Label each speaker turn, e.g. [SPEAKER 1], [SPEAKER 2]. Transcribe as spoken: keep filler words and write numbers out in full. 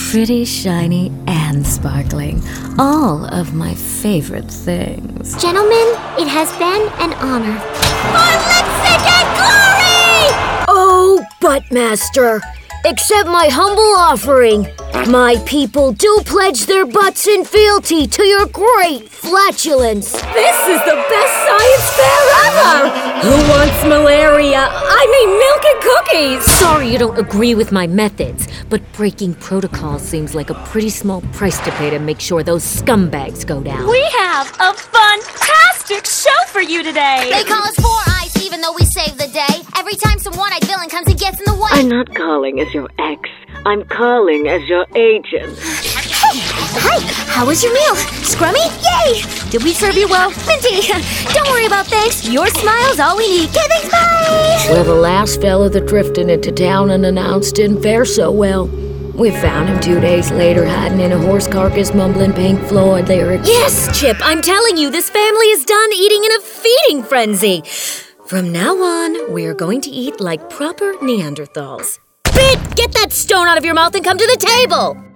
[SPEAKER 1] pretty, shiny, and sparkling. All of my favorite things.
[SPEAKER 2] Gentlemen, it has been an honor. For Lexicon glory!
[SPEAKER 3] Oh, Buttmaster, accept my humble offering. My people do pledge their butts in fealty to your great flatulence.
[SPEAKER 4] This is the best science fair ever! Who wants malaria? I mean milk and cookies!
[SPEAKER 5] Sorry you don't agree with my methods, but breaking protocol seems like a pretty small price to pay to make sure those scumbags go down.
[SPEAKER 6] We have a fantastic show for you today!
[SPEAKER 2] They call us Four Eyes even though we save the day. Every time some one-eyed villain comes and gets in the way.
[SPEAKER 3] I'm not calling as your ex. I'm calling as your agent.
[SPEAKER 2] Hi, how was your meal? Scrummy? Yay! Did we serve you well? Minty, don't worry about thanks. Your smile's all we need. Okay, thanks, bye!
[SPEAKER 3] Well, the last fella that drifted into town unannounced didn't fare so well. We found him two days later hiding in a horse carcass mumbling Pink Floyd lyrics.
[SPEAKER 4] Yes, Chip, I'm telling you, this family is done eating in a feeding frenzy. From now on, we are going to eat like proper Neanderthals. Pete, get that stone out of your mouth and come to the table!